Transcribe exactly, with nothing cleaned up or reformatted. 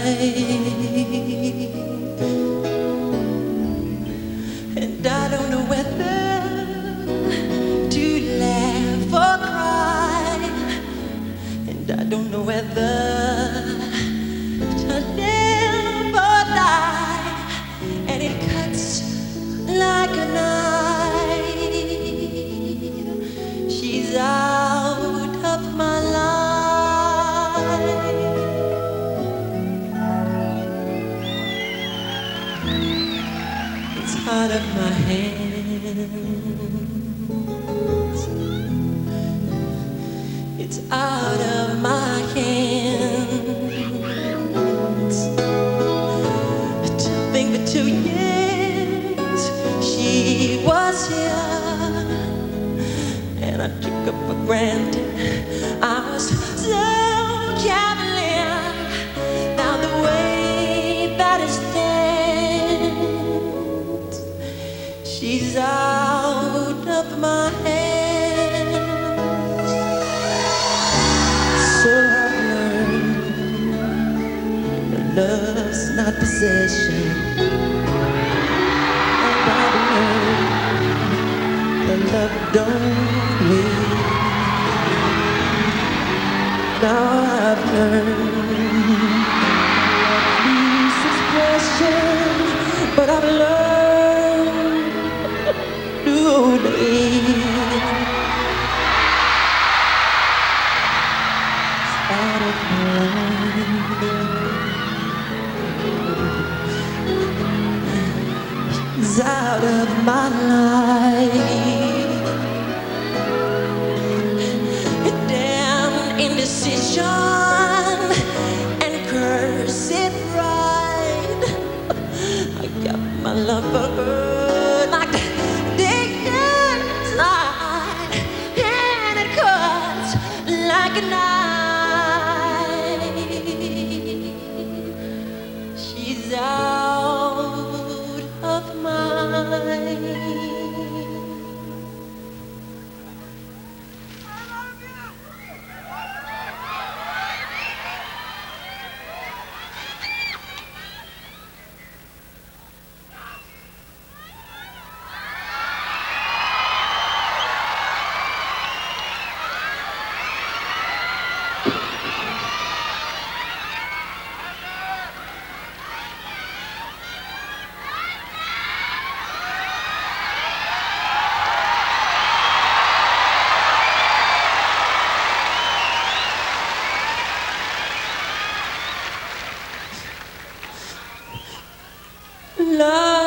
And I don't know whether to laugh or cry, and I don't know whether to live or die, and it cuts like a knife. She's out of my life. It's out of my hands. It's out of my hands. To think that two years she was here, and I took her for granted. I was so cavalier. Now the way that it stands, she's out of my hands. So I've learned that love's not possession, and I've learned that love don't wait. Now I've learned peace is precious, but I've learned to live out of my life. It's out of my life. Damn indecision and cursed pride. I got my love for her like the day inside, and it cuts like a knife. She's out of mine. Love